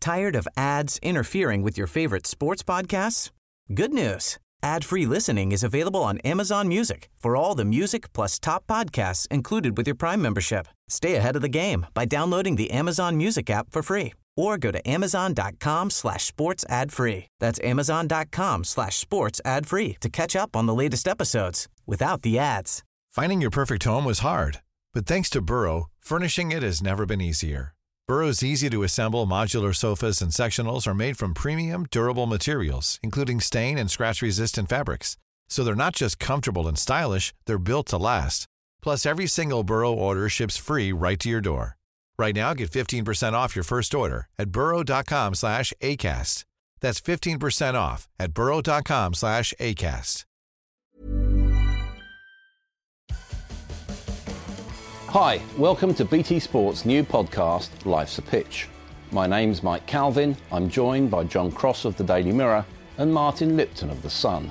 Tired of ads interfering with your favorite sports podcasts? Good news. Ad-free listening is available on Amazon Music for all the music plus top podcasts included with your Prime membership. Stay ahead of the game by downloading the Amazon Music app for free or go to amazon.com/sports ad free. That's amazon.com/sports ad free to catch up on the latest episodes without the ads. Finding your perfect home was hard, but thanks to Burrow, furnishing it has never been easier. Burrow's easy-to-assemble modular sofas and sectionals are made from premium, durable materials, including stain and scratch-resistant fabrics. So they're not just comfortable and stylish, they're built to last. Plus, every single Burrow order ships free right to your door. Right now, get 15% off your first order at burrow.com/ACAST. That's 15% off at burrow.com/ACAST. Hi, welcome to BT Sports' new podcast, Life's a Pitch. My name's Mike Calvin. I'm joined by John Cross of the Daily Mirror and Martin Lipton of The Sun.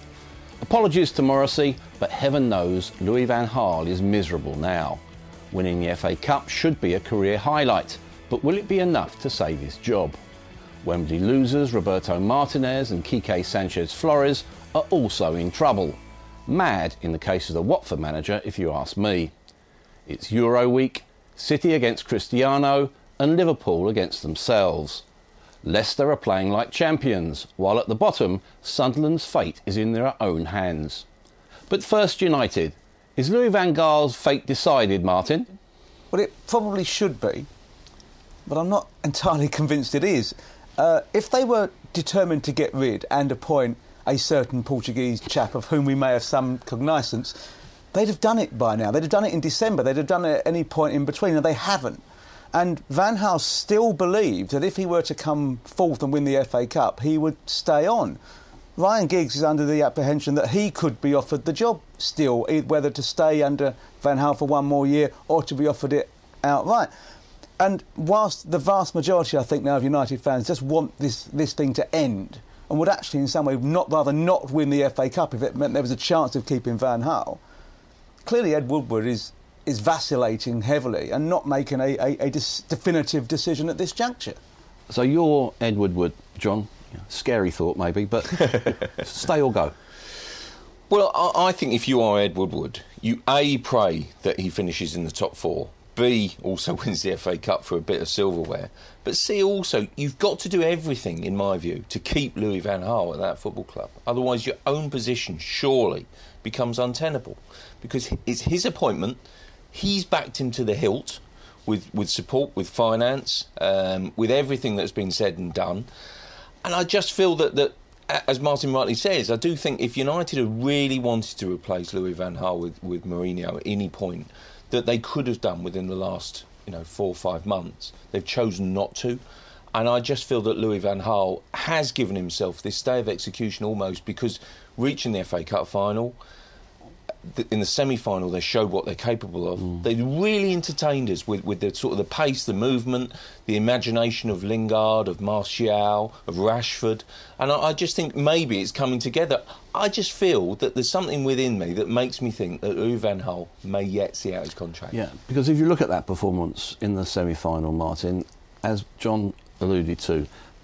Apologies to Morrissey, but heaven knows Louis van Gaal is miserable now. Winning the FA Cup should be a career highlight, but will it be enough to save his job? Wembley losers Roberto Martinez and Quique Sanchez-Flores are also in trouble. Mad in the case of the Watford manager, if you ask me. It's Euro week, City against Cristiano and Liverpool against themselves. Leicester are playing like champions, while at the bottom, Sunderland's fate is in their own hands. But first, United. Is Louis van Gaal's fate decided, Martin? Well, it probably should be, but I'm not entirely convinced it is. If they were determined to get rid and appoint a certain Portuguese chap of whom we may have some cognizance, they'd have done it by now. They'd have done it in December. They'd have done it at any point in between, and they haven't. And Van Gaal still believed that if he were to come fourth and win the FA Cup, he would stay on. Ryan Giggs is under the apprehension that he could be offered the job still, whether to stay under Van Gaal for one more year or to be offered it outright. And whilst the vast majority, I think, now of United fans just want this thing to end and would actually in some way rather not win the FA Cup if it meant there was a chance of keeping Van Gaal, clearly Ed Woodward is vacillating heavily and not making a definitive decision at this juncture. So you're Ed Woodward, John. Scary thought, maybe, but stay or go? Well, I think if you are Ed Woodward, you A, pray that he finishes in the top four, B, also wins the FA Cup for a bit of silverware, but C, also, you've got to do everything, in my view, to keep Louis van Gaal at that football club. Otherwise, your own position surely becomes untenable, because it's his appointment. He's backed him to the hilt with support, with finance, with everything that's been said and done. And I just feel that, as Martin rightly says, I do think if United had really wanted to replace Louis van Gaal with Mourinho at any point, that they could have done within the last 4 or 5 months. They've chosen not to. And I just feel that Louis van Gaal has given himself this stay of execution almost, because reaching the FA Cup final, in the semi-final, they showed what they're capable of. They really entertained us with the sort of the pace, the movement, the imagination of Lingard, of Martial, of Rashford. And I just think maybe it's coming together. I just feel that there's something within me that makes me think that Louis van Gaal may yet see out his contract. Yeah, because if you look at that performance in the semi-final, Martin, as John alluded to,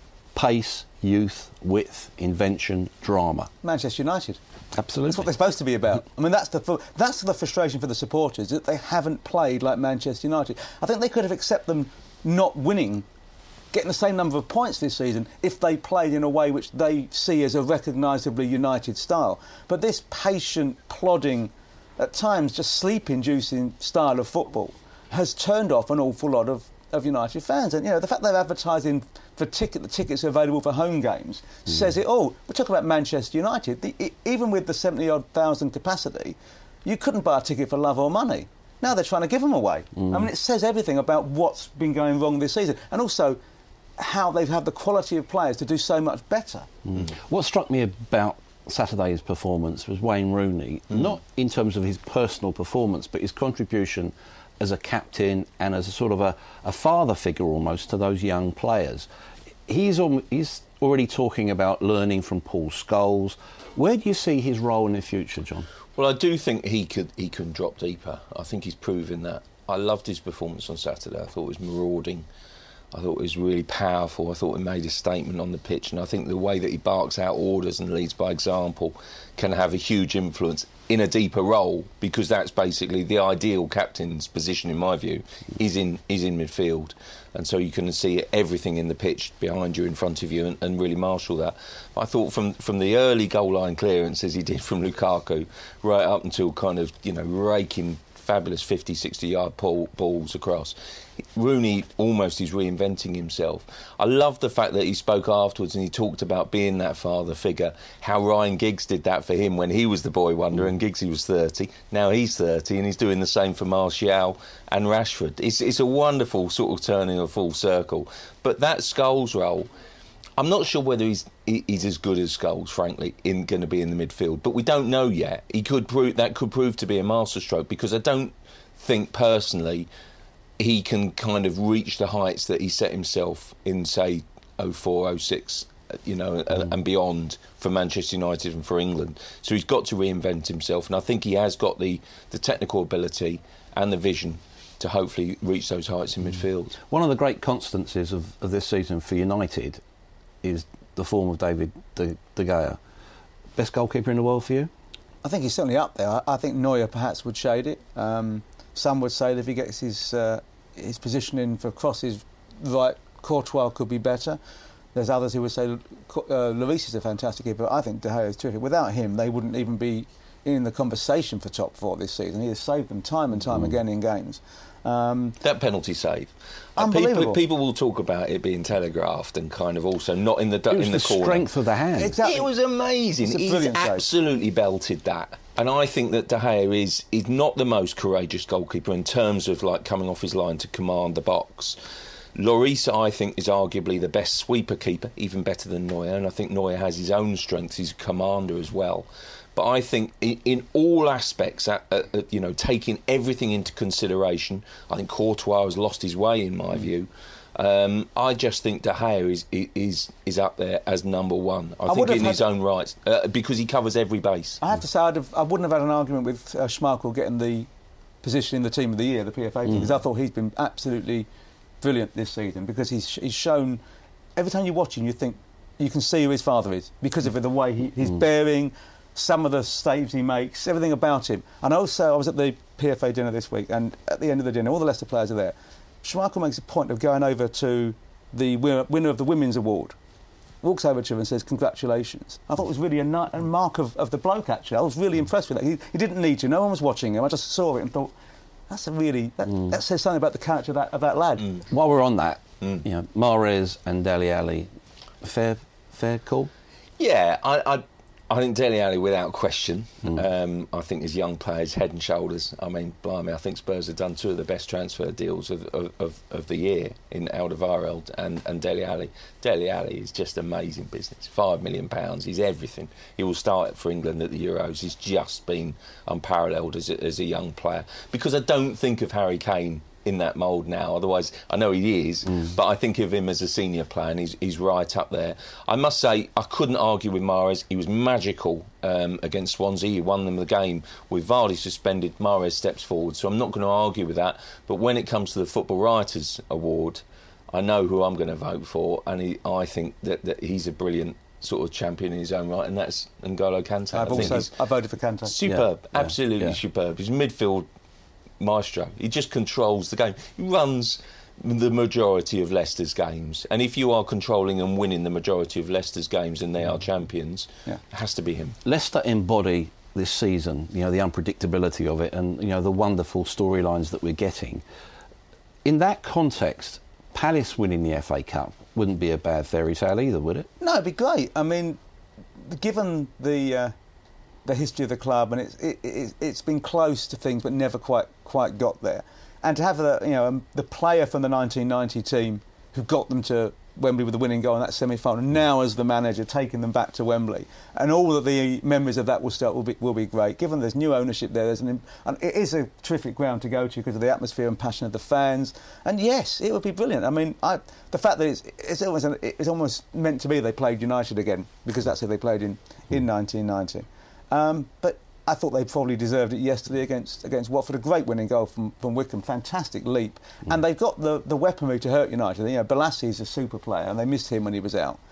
pace, youth, width, invention, drama. Manchester United. Absolutely. That's what they're supposed to be about. I mean, that's the frustration for the supporters, that they haven't played like Manchester United. I think they could have accepted them not winning, getting the same number of points this season, if they played in a way which they see as a recognisably United style. But this patient, plodding, at times just sleep-inducing style of football has turned off an awful lot of United fans. And, the fact they're advertising for the tickets are available for home games says it all. We're talking about Manchester United. Even with the 70-odd thousand capacity, you couldn't buy a ticket for love or money. Now they're trying to give them away. I mean, it says everything about what's been going wrong this season, and also how they've had the quality of players to do so much better. What struck me about Saturday's performance was Wayne Rooney, not in terms of his personal performance, but his contribution as a captain and as a sort of a father figure almost to those young players. He's already talking about learning from Paul Scholes. Where do you see his role in the future, John? Well, I do think he can drop deeper. I think he's proven that. I loved his performance on Saturday. I thought it was marauding. I thought it was really powerful. I thought he made a statement on the pitch, and I think the way that he barks out orders and leads by example can have a huge influence in a deeper role, because that's basically the ideal captain's position, in my view, is in midfield. And so you can see everything in the pitch behind you, in front of you, and really marshal that. But I thought from the early goal line clearance, as he did from Lukaku, right up until kind of, raking fabulous 50, 60-yard balls across, Rooney almost is reinventing himself. I love the fact that he spoke afterwards and he talked about being that father figure, how Ryan Giggs did that for him when he was the boy wonder, and Giggsy was 30. Now he's 30 and he's doing the same for Martial and Rashford. It's a wonderful sort of turning a full circle. But that Scholes role, I'm not sure whether he's as good as Scholes, frankly, going to be in the midfield. But we don't know yet. That could prove to be a masterstroke, because I don't think personally he can kind of reach the heights that he set himself in, say, 04, 06, and beyond for Manchester United and for England. So he's got to reinvent himself, and I think he has got the technical ability and the vision to hopefully reach those heights in midfield. One of the great constants of this season for United is the form of David De Gea. Best goalkeeper in the world for you? I think he's certainly up there. I think Neuer perhaps would shade it. Some would say that if he gets his positioning for crosses right, Courtois could be better. There's others who would say Lloris is a fantastic keeper. I think De Gea is terrific. Without him, they wouldn't even be in the conversation for top four this season. He has saved them time and time again in games. That penalty save, unbelievable. People will talk about it being telegraphed and kind of also not in the corner. It was the strength of the hand. Exactly. It was amazing. He's absolutely belted that. And I think that De Gea is not the most courageous goalkeeper in terms of like coming off his line to command the box. Lloris, I think, is arguably the best sweeper keeper, even better than Neuer. And I think Neuer has his own strengths. He's a commander as well. But I think in all aspects, taking everything into consideration, I think Courtois has lost his way, in my view. I just think De Gea is up there as number one. I think in his own right, because he covers every base. I have to say, I wouldn't have had an argument with Schmeichel getting the position in the Team of the Year, the PFA team, because I thought he's been absolutely brilliant this season, because he's shown, every time you watch him, you think you can see who his father is because of the way he's bearing, some of the saves he makes, everything about him. And also, I was at the PFA dinner this week, and at the end of the dinner, all the Leicester players are there. Schmeichel makes a point of going over to the winner of the Women's Award, walks over to her and says, "Congratulations." I thought it was really a mark of the bloke, actually. I was really impressed with that. He didn't need to. No one was watching him. I just saw it and thought, that says something about the character of that lad. While we're on that, Mahrez and Dele Alli, fair call? Yeah, I think Dele Alli, without question. I think his young players, head and shoulders. I mean, blimey, I think Spurs have done two of the best transfer deals of the year in Alderweireld and Dele Alli. Dele Alli is just amazing business. £5 million, he's everything. He will start for England at the Euros. He's just been unparalleled as a young player. Because I don't think of Harry Kane in that mould now. Otherwise, I know he is, but I think of him as a senior player, and he's right up there. I must say, I couldn't argue with Mahrez. He was magical against Swansea. He won them the game. With Vardy suspended, Mahrez steps forward, so I'm not going to argue with that. But when it comes to the Football Writers Award, I know who I'm going to vote for, and I think that he's a brilliant sort of champion in his own right, and that's N'Golo Kante. I voted for Kante. Superb, absolutely superb. He's midfield maestro. He just controls the game. He runs the majority of Leicester's games, and if you are controlling and winning the majority of Leicester's games and they are champions, it has to be him. Leicester embody this season, the unpredictability of it, and the wonderful storylines that we're getting. In that context, Palace winning the FA Cup wouldn't be a bad fairy tale either, would it? No, it'd be great. I mean, given the history of the club, and it's been close to things but never quite got there, and to have the player from the 1990 team who got them to Wembley with the winning goal in that semi-final, now as the manager taking them back to Wembley, and all of the memories of that will be great. Given there's new ownership there, and it is a terrific ground to go to because of the atmosphere and passion of the fans. And yes, it would be brilliant. I mean, the fact that it's almost meant to be they played United again, because that's who they played in 1990. But I thought they probably deserved it yesterday against Watford. A great winning goal from Wickham, fantastic leap. And they've got the weaponry to hurt United. You know, Balassi is a super player, and they missed him when he was out.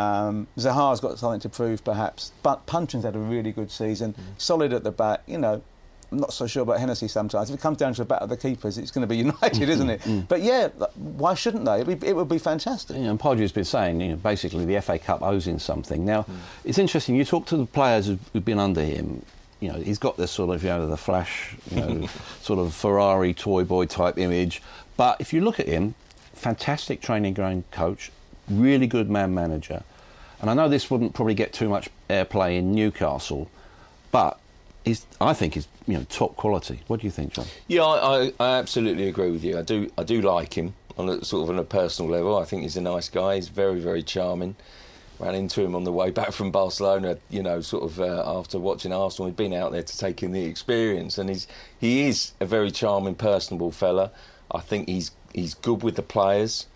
Zaha's got something to prove, perhaps. But Puncheon's had a really good season, solid at the back. You know, I'm not so sure about Hennessy sometimes. If it comes down to the battle of the keepers, it's going to be United, isn't it? But yeah, why shouldn't they? It would be fantastic. You know, and Pardew's been saying, you know, basically the FA Cup owes him something. Now, it's interesting. You talk to the players who've been under him. You know, he's got this sort of, you know, the flash, you know, sort of Ferrari toy boy type image. But if you look at him, fantastic training ground coach, really good man manager. And I know this wouldn't probably get too much airplay in Newcastle, but I think he's, you know, top quality. What do you think, John? Yeah, I absolutely agree with you. I do like him on a personal level. I think he's a nice guy. He's very, very charming. Ran into him on the way back from Barcelona, you know, sort of after watching Arsenal. He'd been out there to take in the experience, and he is a very charming, personable fella. I think he's good with the players.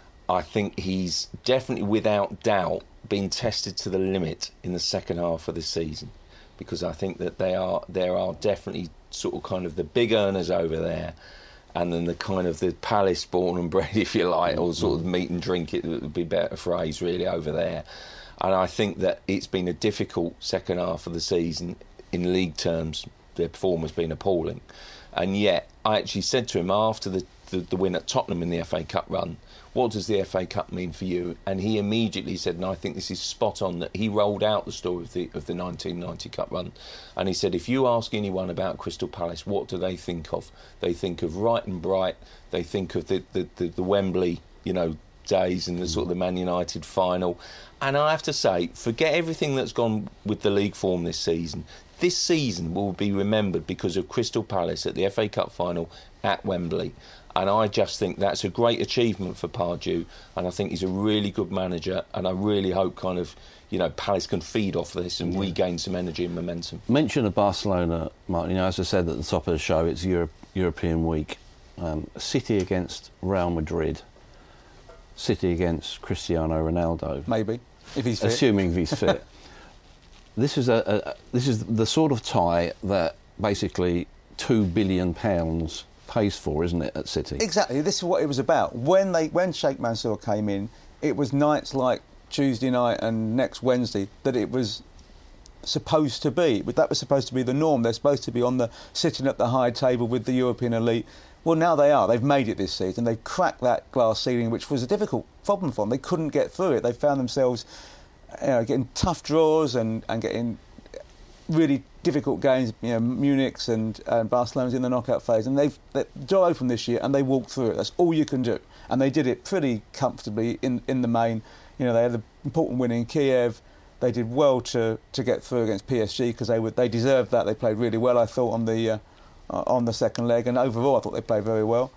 I think he's definitely, without doubt, been tested to the limit in the second half of the season, because I think that there are definitely sort of kind of the big earners over there, and then the kind of the Palace born and bred, if you like, or sort of meat and drink, it would be a better phrase really, over there. And I think that it's been a difficult second half of the season in league terms. Their performance has been appalling. And yet, I actually said to him after the win at Tottenham in the FA Cup run, what does the FA Cup mean for you? And he immediately said, and I think this is spot on, that he rolled out the story of the 1990 Cup run. And he said, if you ask anyone about Crystal Palace, what do they think of? They think of right and bright. They think of the Wembley, you know, days and the sort of the Man United final. And I have to say, forget everything that's gone with the league form this season. This season will be remembered because of Crystal Palace at the FA Cup final at Wembley. And I just think that's a great achievement for Pardew, and I think he's a really good manager, and I really hope kind of, you know, Palace can feed off this and regain some energy and momentum. Mention of Barcelona, Martin, you know, as I said at the top of the show, it's European week. City against Real Madrid, City against Cristiano Ronaldo. Maybe, if he's fit. Assuming he's fit. This is the sort of tie that basically £2 billion pays for, isn't it, at City? Exactly. This is what it was about. When Sheikh Mansour came in, it was nights like Tuesday night and next Wednesday that it was supposed to be. That was supposed to be the norm. They're supposed to be sitting at the high table with the European elite. Well, now they are. They've made it this season. They've cracked that glass ceiling, which was a difficult problem for them. They couldn't get through it. They found themselves, you know, getting tough draws and getting really difficult games, you know, Munich's and Barcelona's in the knockout phase, and the door opened this year and they walked through it. That's all you can do, and they did it pretty comfortably in the main. You know, they had the important win in Kiev. They did well to get through against PSG because they deserved that. They played really well, I thought, on the second leg, and overall I thought they played very well.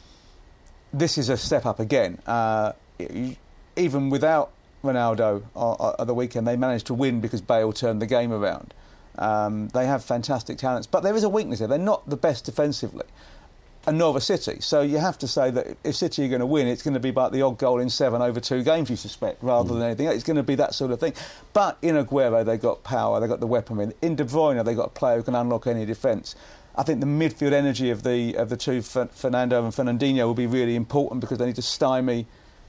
This is a step up again. Even without Ronaldo at the weekend, they managed to win because Bale turned the game around. They have fantastic talents, but there is a weakness there. They're not the best defensively, and nor are City. So you have to say that if City are going to win, it's going to be about the odd goal in 7 over 2 games, you suspect, rather than anything else. It's going to be that sort of thing. But in Aguero, they've got power, they've got the weaponry. In De Bruyne, they've got a player who can unlock any defence. I think the midfield energy of the two, Fernando and Fernandinho, will be really important because they need to stymie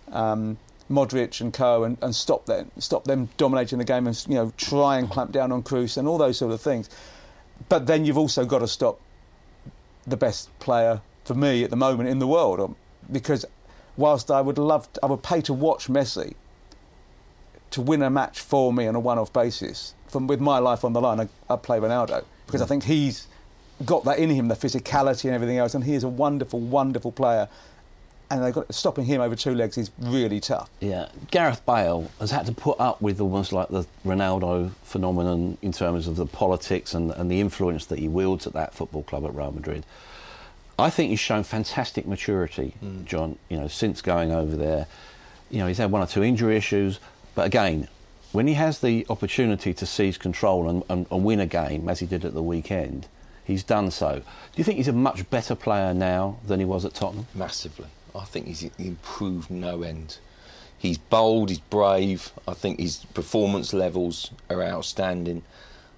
Modric and co and stop them dominating the game and, you know, try and clamp down on Kroos and all those sort of things. But then you've also got to stop the best player for me at the moment in the world, because whilst I would pay to watch Messi to win a match for me on a one-off basis, with my life on the line, I'd play Ronaldo because I think he's got that in him, the physicality and everything else, and he is a wonderful, wonderful player. And stopping him over 2 legs is really tough. Yeah, Gareth Bale has had to put up with almost like the Ronaldo phenomenon in terms of the politics and the influence that he wields at that football club at Real Madrid. I think he's shown fantastic maturity, John, you know, since going over there. You know, he's had 1 or 2 injury issues, but again, when he has the opportunity to seize control and win a game, as he did at the weekend, he's done so. Do you think he's a much better player now than he was at Tottenham? Massively. I think he's improved no end. He's bold, he's brave. I think his performance levels are outstanding.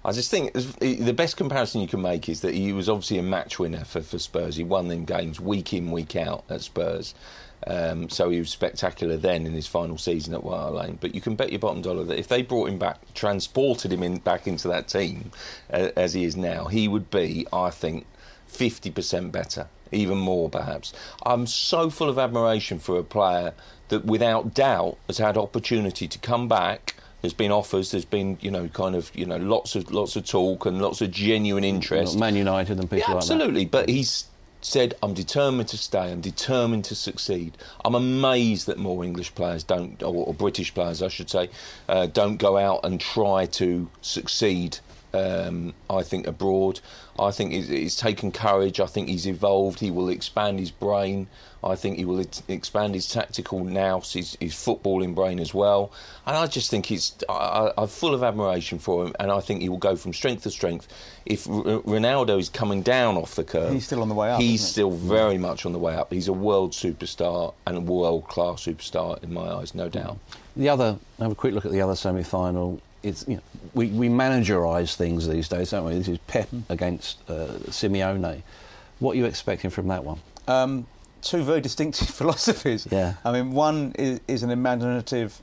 I just think the best comparison you can make is that he was obviously a match winner for Spurs. He won them games week in, week out at Spurs. So he was spectacular then in his final season at White Hart Lane. But you can bet your bottom dollar that if they brought him back, transported him back into that team as he is now, he would be, I think, 50% better, even more perhaps. I'm so full of admiration for a player that without doubt has had opportunity to come back. There's been offers, there's been, lots of talk and lots of genuine interest. Man United and people like that. Absolutely, but he's said, I'm determined to stay, I'm determined to succeed. I'm amazed that more English players don't, or British players I should say, don't go out and try to succeed, I think, abroad. I think it's taken courage. I think he's evolved. He will expand his brain. I think he will expand his tactical nous, his footballing brain as well. And I just think I'm full of admiration for him, and I think he will go from strength to strength. If Ronaldo is coming down off the curve, he's still on the way up. He's still very much on the way up. He's a world superstar and a world-class superstar in my eyes, no doubt. Have a quick look at the other semi-final. It's, we managerise things these days, don't we? This is Pep against Simeone. What are you expecting from that one? Two very distinctive philosophies. Yeah. I mean, one is an imaginative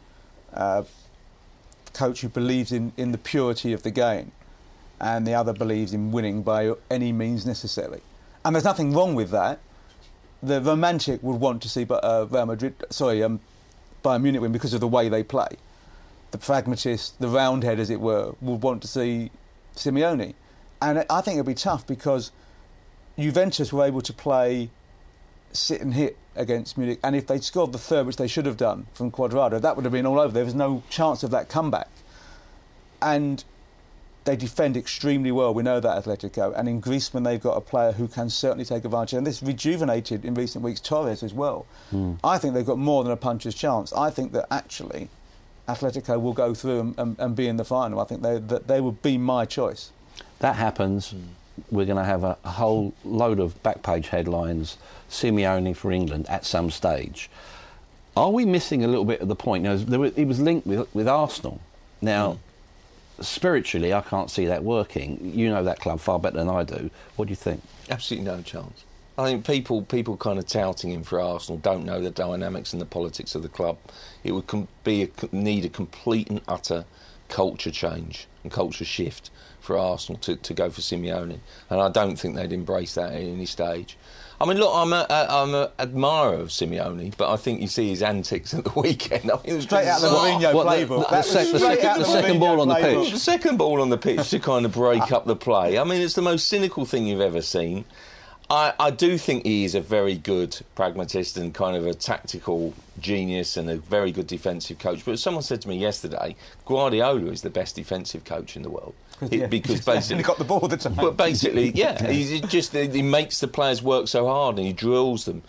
coach who believes in the purity of the game, and the other believes in winning by any means necessary. And there's nothing wrong with that. The romantic would want to see Bayern Munich win because of the way they play. The pragmatist, the roundhead, as it were, would want to see Simeone. And I think it'll be tough because Juventus were able to play sit and hit against Munich, and if they'd scored the third, which they should have done, from Cuadrado, that would have been all over. There was no chance of that comeback. And they defend extremely well, we know that, Atletico. And in Griezmann, they've got a player who can certainly take advantage. And this rejuvenated, in recent weeks, Torres as well. I think they've got more than a puncher's chance. I think that actually Atletico will go through and be in the final. I think they would be my choice. That happens. We're going to have a whole load of back-page headlines, Simeone for England at some stage. Are we missing a little bit of the point? He was linked with Arsenal. Now, spiritually, I can't see that working. You know that club far better than I do. What do you think? Absolutely no chance. I think people kind of touting him for Arsenal don't know the dynamics and the politics of the club. It would need a complete and utter culture change and culture shift for Arsenal to go for Simeone, and I don't think they'd embrace that at any stage. I mean, look, I'm an admirer of Simeone, but I think you see his antics at the weekend. I mean, it was straight out of the Mourinho playbook. The second ball on the pitch. The second ball on the pitch to kind of break up the play. I mean, it's the most cynical thing you've ever seen. I do think he is a very good pragmatist and kind of a tactical genius and a very good defensive coach. But someone said to me yesterday, Guardiola is the best defensive coach in the world. Because basically he got the ball all the time. But basically, yeah, he makes the players work so hard and he drills them.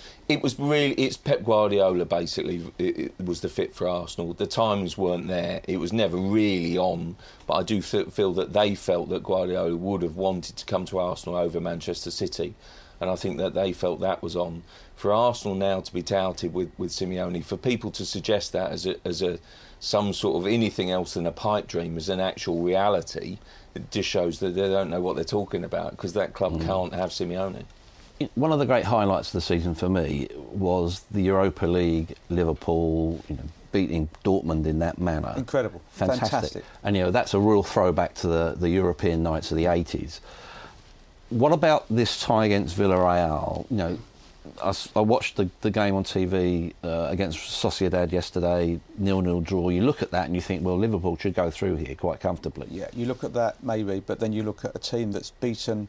It's Pep Guardiola basically. It was the fit for Arsenal. The times weren't there. It was never really on. But I do feel that they felt that Guardiola would have wanted to come to Arsenal over Manchester City. And I think that they felt that was on. For Arsenal now to be touted with Simeone, for people to suggest that as some sort of anything else than a pipe dream, as an actual reality, it just shows that they don't know what they're talking about, because that club can't have Simeone. One of the great highlights of the season for me was the Europa League, Liverpool, beating Dortmund in that manner. Incredible. Fantastic. And that's a real throwback to the European nights of the 80s. What about this tie against Villarreal? I watched the game on TV against Sociedad yesterday, 0-0 draw. You look at that and you think, well, Liverpool should go through here quite comfortably. Yeah, you look at that maybe, but then you look at a team that's beaten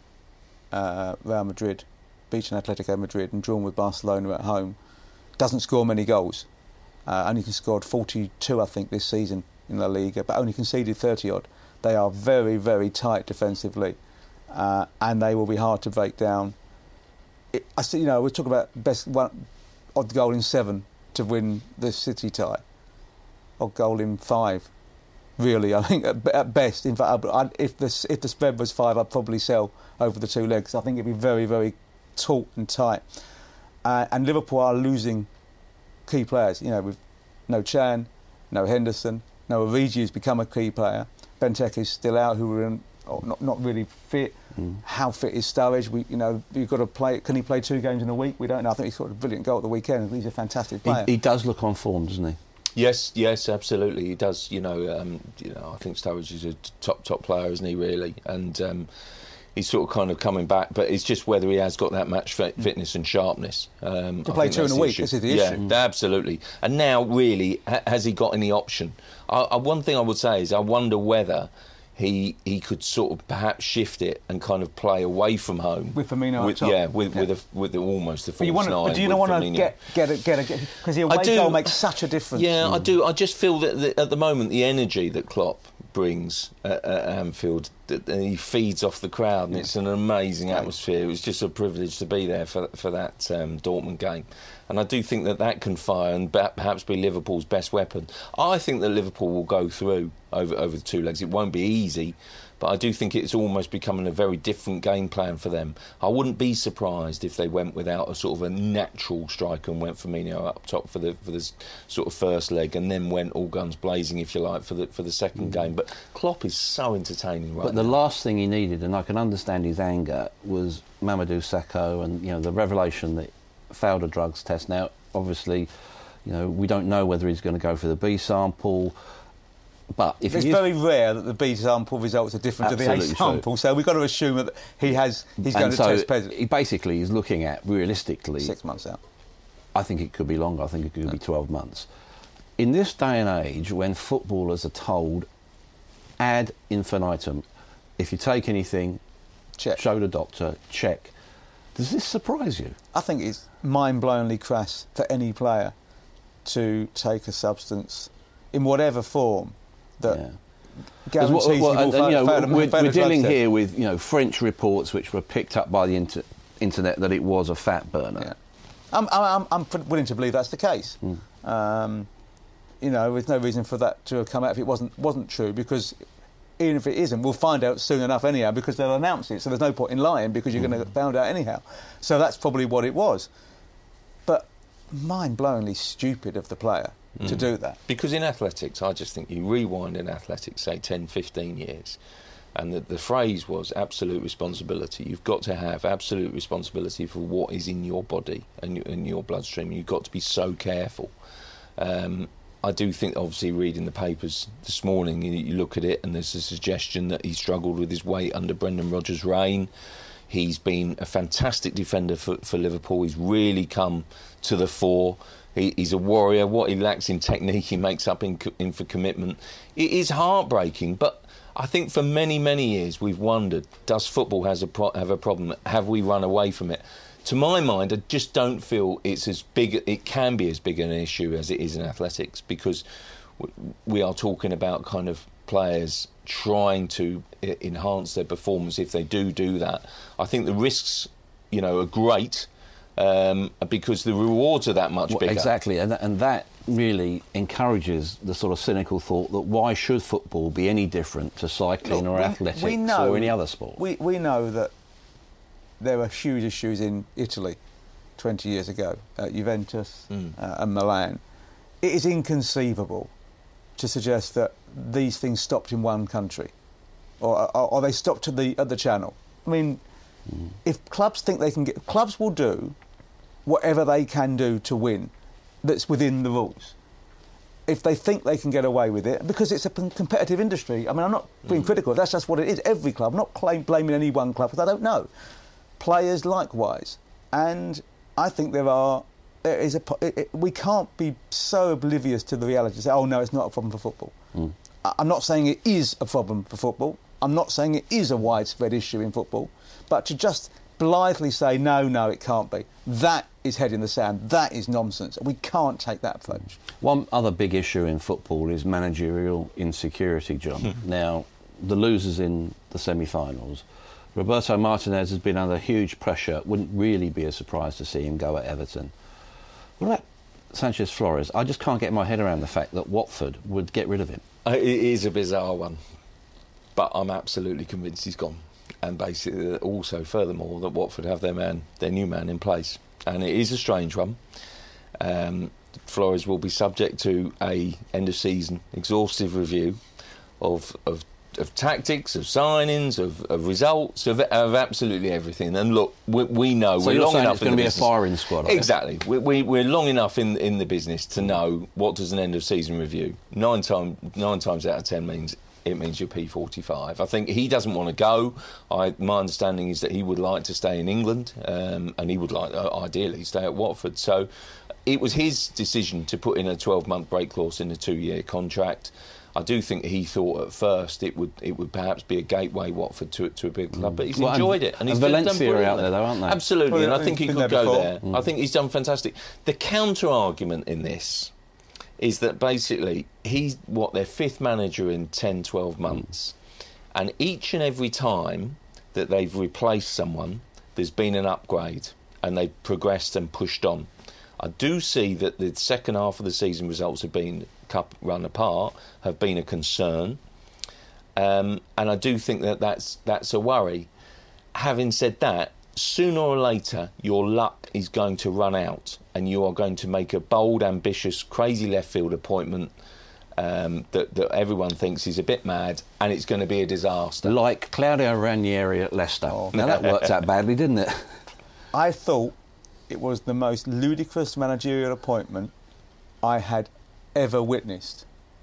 Real Madrid, beaten Atletico Madrid and drawn with Barcelona at home, doesn't score many goals. Only scored 42, I think, this season in La Liga, but only conceded 30-odd. They are very, very tight defensively, and they will be hard to break down. I see. We're talking about best odd goal in 7 to win the City tie. Odd goal in 5, really. I think at best. In fact, if the spread was 5, I'd probably sell over the 2 legs. I think it'd be very, very taut and tight. And Liverpool are losing key players. With no Chan, no Henderson, no Origi, who's become a key player. Benteke's still out, who were not really fit. How fit is Sturridge? You've got to play. Can he play 2 games in a week? We don't know. I think he scored a brilliant goal at the weekend. He's a fantastic player. He does look on form, doesn't he? Yes, absolutely. He does. I think Sturridge is a top player, isn't he? Really, and he's sort of kind of coming back, but it's just whether he has got that match fitness and sharpness. To play 2 in a week, this is the issue. Yeah, absolutely. And now, really, has he got any option? One thing I would say is I wonder whether he could sort of perhaps shift it and kind of play away from home with Firmino up top. Yeah, with almost a false 9. But do you not want to get because the away goal makes such a difference. Yeah, I do. I just feel that at the moment the energy that Klopp brings at Anfield, that he feeds off the crowd, and it's an amazing atmosphere. It was just a privilege to be there for that Dortmund game. And I do think that can fire and perhaps be Liverpool's best weapon. I think that Liverpool will go through over the 2 legs. It won't be easy, but I do think it's almost becoming a very different game plan for them. I wouldn't be surprised if they went without a sort of a natural striker and went Firmino up top for the sort of first leg, and then went all guns blazing, if you like, for the second game. But Klopp is so entertaining right now. But the last thing he needed, and I can understand his anger, was Mamadou Sakho and the revelation that failed a drugs test. Now, obviously, we don't know whether he's going to go for the B sample. But it's very rare that the B sample results are different to the A sample, so we've got to assume that he's going to test positive. He basically is looking at, realistically, 6 months out. I think it could be longer. I think it could be 12 months. In this day and age, when footballers are told ad infinitum, if you take anything, check. Show the doctor, check. Does this surprise you? I think it's mind-blowingly crass for any player to take a substance in whatever form that guarantees you will fail we're dealing here with French reports which were picked up by the internet that it was a fat burner. Yeah. I'm willing to believe that's the case. There's no reason for that to have come out if it wasn't true, because even if it isn't, we'll find out soon enough anyhow, because they'll announce it, so there's no point in lying because you're going to get found out anyhow. So that's probably what it was. But mind-blowingly stupid of the player to do that. Because in athletics, I just think you rewind in athletics, say 10, 15 years, and the phrase was absolute responsibility. You've got to have absolute responsibility for what is in your body and in your bloodstream. You've got to be so careful. I do think, obviously, reading the papers this morning, you look at it and there's a suggestion that he struggled with his weight under Brendan Rodgers' reign. He's been a fantastic defender for Liverpool. He's really come to the fore. He's a warrior. What he lacks in technique, he makes up in for commitment. It is heartbreaking, but I think for many, many years we've wondered, does football have a problem? Have we run away from it? To my mind, I just don't feel it's as big. It can be as big an issue as it is in athletics, because we are talking about kind of players trying to enhance their performance. If they do that, I think the risks, are great. Because the rewards are that much bigger. Exactly, and that really encourages the sort of cynical thought that why should football be any different to cycling or athletics or any other sport? We know that there were huge issues in Italy 20 years ago at Juventus and Milan. It is inconceivable to suggest that these things stopped in one country or they stopped at the other channel. I mean, if clubs think they can clubs will do whatever they can do to win that's within the rules. If they think they can get away with it, because it's a competitive industry. I mean, I'm not being critical, that's just what it is. Every club, I'm not blaming any one club, because I don't know. Players likewise. And I think we can't be so oblivious to the reality to say, oh no, it's not a problem for football. I'm not saying it is a problem for football. I'm not saying it is a widespread issue in football. But to just blithely say, no, it can't be, that is head in the sand. That is nonsense. We can't take that approach. One other big issue in football is managerial insecurity, John. Now, the losers in the semi-finals, Roberto Martinez has been under huge pressure. It wouldn't really be a surprise to see him go at Everton. What about Sanchez Flores? I just can't get my head around the fact that Watford would get rid of him. It is a bizarre one, but I'm absolutely convinced he's gone. And basically, also, furthermore, that Watford have their new man in place. And it is a strange one. Flores will be subject to a end-of-season exhaustive review of of tactics, of signings, of results, of absolutely everything. And look, we know so we're you're long saying enough it's going to be a business. firing squad. Exactly. We're long enough in the business to know what does an end of season review. Nine times out of 10 means you're P45. I think he doesn't want to go. My understanding is that he would like to stay in England, and he would like ideally stay at Watford. So it was his decision to put in a 12-month break clause in a 2-year contract. I do think he thought at first it would perhaps be a gateway Watford to a big club, but he's enjoyed it, and he's Valencia done are out there, though, aren't they? Absolutely, and I think he could go there. Mm. I think he's done fantastic. The counter argument in this is that basically he's their fifth manager in 10, 12 months, and each and every time that they've replaced someone, there's been an upgrade, and they've progressed and pushed on. I do see that the second half of the season results have been cup run apart, have been a concern, and I do think that that's a worry. Having said that, sooner or later your luck is going to run out, and you are going to make a bold, ambitious, crazy left field appointment that everyone thinks is a bit mad, and it's going to be a disaster. Like Claudio Ranieri at Leicester. Now that worked out badly, didn't it? I thought it was the most ludicrous managerial appointment I had ever witnessed,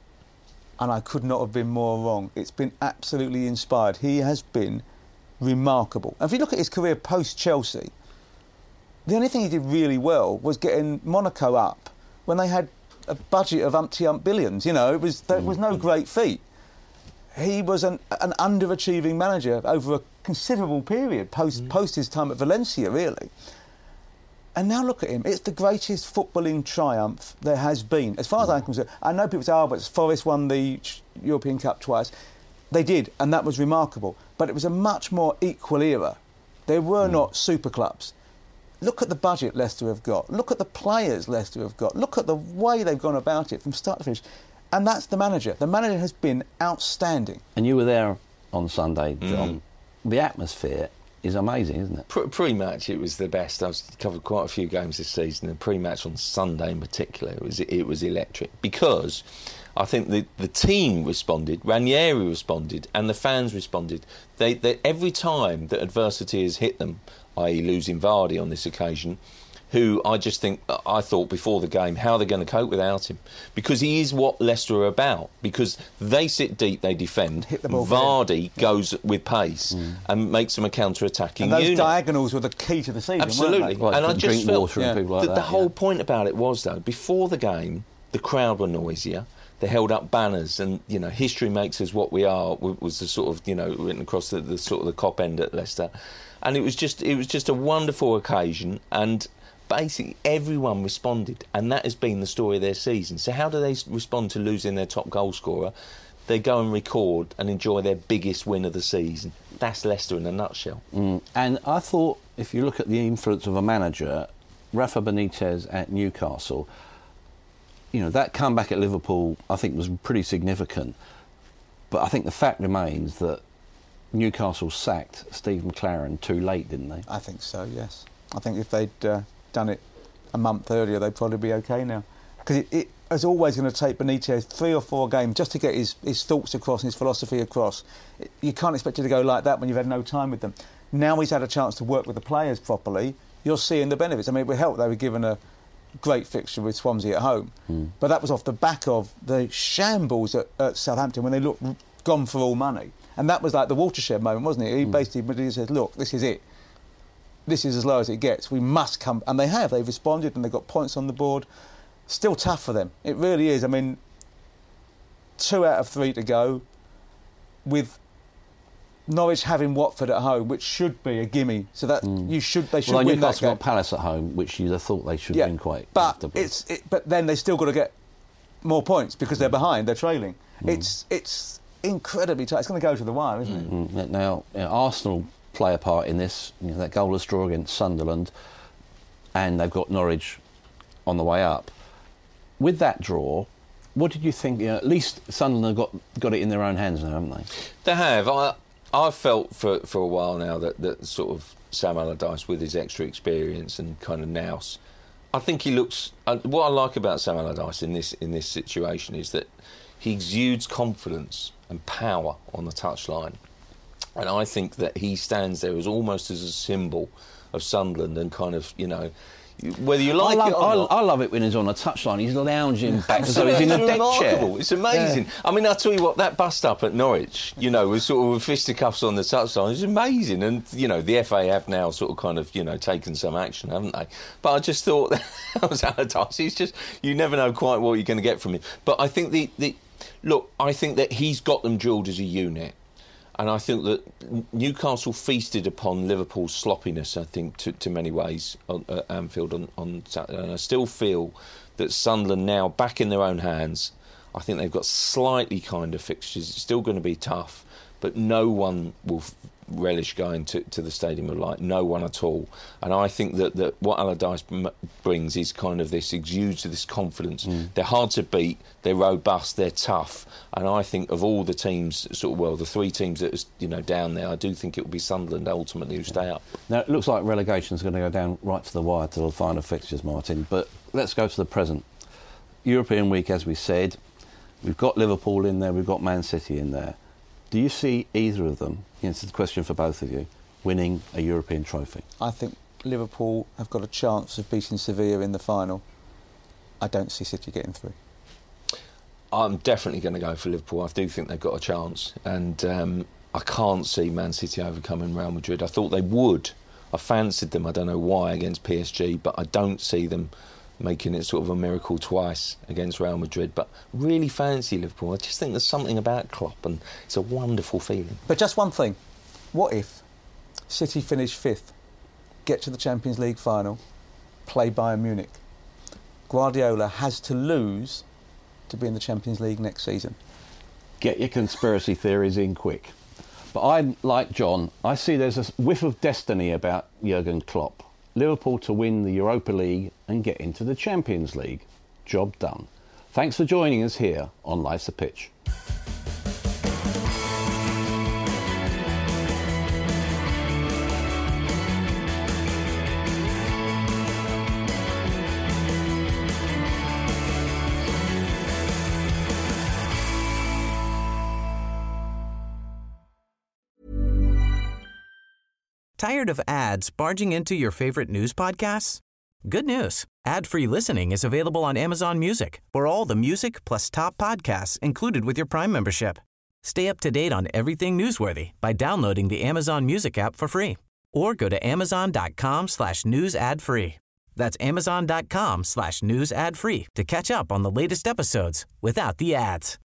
and I could not have been more wrong. It's been absolutely inspired. He has been remarkable. And if you look at his career post-Chelsea, the only thing he did really well was getting Monaco up when they had a budget of umpty-ump billions. You know, it was no great feat. He was an underachieving manager over a considerable period post his time at Valencia, really. And now look at him. It's the greatest footballing triumph there has been. As far as I'm concerned, I know people say, but Forest won the European Cup twice. They did, and that was remarkable. But it was a much more equal era. There were not super clubs. Look at the budget Leicester have got. Look at the players Leicester have got. Look at the way they've gone about it from start to finish. And that's the manager. The manager has been outstanding. And you were there on Sunday, John. The atmosphere is amazing, isn't it? Pre-match, it was the best. I've covered quite a few games this season, and pre-match on Sunday in particular, it was electric, because I think the team responded, Ranieri responded, and the fans responded. They every time that adversity has hit them, i.e. losing Vardy on this occasion, who I thought before the game, how are they going to cope without him? Because he is what Leicester are about. Because they sit deep, they defend. Hit the ball Vardy goes with pace and makes them a counter-attacking unit. And those unit. diagonals were the key to the season, Absolutely. Well, and I just felt the whole point about it was, though, before the game, the crowd were noisier. They held up banners, and history makes us what we are. Was the sort of written across the sort of the cop end at Leicester, and it was just a wonderful occasion, and basically everyone responded, and that has been the story of their season. So how do they respond to losing their top goal scorer? They go and record and enjoy their biggest win of the season. That's Leicester in a nutshell. And I thought, if you look at the influence of a manager, Rafa Benitez at Newcastle, that comeback at Liverpool, I think, was pretty significant. But I think the fact remains that Newcastle sacked Steve McLaren too late, didn't they? I think so, yes. I think if they'd done it a month earlier, they'd probably be OK now. Because it is always going to take Benitez 3 or 4 games just to get his thoughts across and his philosophy across. You can't expect it to go like that when you've had no time with them. Now he's had a chance to work with the players properly, you're seeing the benefits. I mean, it would help they were given a great fixture with Swansea at home. But that was off the back of the shambles at Southampton when they looked gone for all money. And that was like the watershed moment, wasn't it? He basically said, look, this is it. This is as low as it gets. We must come. And they have. They've responded and they've got points on the board. Still tough for them. It really is. I mean, 2 out of 3 to go, with Norwich having Watford at home, which should be a gimme. So that they should win that Newcastle game. got Palace at home, which you'd have thought they should win quite comfortably. But then they still got to get more points because they're behind. They're trailing. It's incredibly tight. It's going to go to the wire, isn't it? Now, Arsenal play a part in this. That goalless draw against Sunderland, and they've got Norwich on the way up. With that draw, what did you think? At least Sunderland have got it in their own hands now, haven't they? They have. I've felt for a while now that sort of Sam Allardyce, with his extra experience and kind of nous, I think he looks. What I like about Sam Allardyce in this situation is that he exudes confidence and power on the touchline, and I think that he stands there as almost as a symbol of Sunderland and kind of, you know, whether you like it or not. I love it when he's on a touchline. He's lounging back as though he's in a deck chair. It's amazing. Yeah. I mean, I'll tell you what, that bust up at Norwich, you know, with sort of with fisticuffs on the touchline, is amazing. And, you know, the FA have now sort of kind of, you know, taken some action, haven't they? But I just thought that was Allardyce. He's just, you never know quite what you're going to get from him. But I think I think that he's got them drilled as a unit. And I think that Newcastle feasted upon Liverpool's sloppiness, I think, to many ways at Anfield on Saturday. And I still feel that Sunderland now, back in their own hands, I think they've got slightly kinder fixtures. It's still going to be tough, but no one will relish going to the Stadium of Light, no one at all. And I think that what Allardyce brings is kind of this, exudes this confidence. They're hard to beat, they're robust, they're tough, and I think of all the teams, the three teams that are, you know, down there, I do think it will be Sunderland ultimately who stay up. Now it looks like relegation's going to go down right to the wire to the final fixtures, Martin, but let's go to the present. European week, as we said, we've got Liverpool in there, we've got Man City in there. Do you see either of them, answer the question for both of you, winning a European trophy? I think Liverpool have got a chance of beating Sevilla in the final. I don't see City getting through. I'm definitely going to go for Liverpool. I do think they've got a chance. And I can't see Man City overcoming Real Madrid. I thought they would. I fancied them, I don't know why, against PSG, but I don't see them making it sort of a miracle twice against Real Madrid, but really fancy Liverpool. I just think there's something about Klopp, and it's a wonderful feeling. But just one thing, what if City finish 5th, get to the Champions League final, play Bayern Munich? Guardiola has to lose to be in the Champions League next season. Get your conspiracy theories in quick. But I, like John, I see there's a whiff of destiny about Jurgen Klopp. Liverpool to win the Europa League and get into the Champions League. Job done. Thanks for joining us here on Life's a Pitch. Tired of ads barging into your favorite news podcasts? Good news. Ad-free listening is available on Amazon Music for all the music plus top podcasts included with your Prime membership. Stay up to date on everything newsworthy by downloading the Amazon Music app for free or go to amazon.com/news ad free. That's amazon.com/news ad free to catch up on the latest episodes without the ads.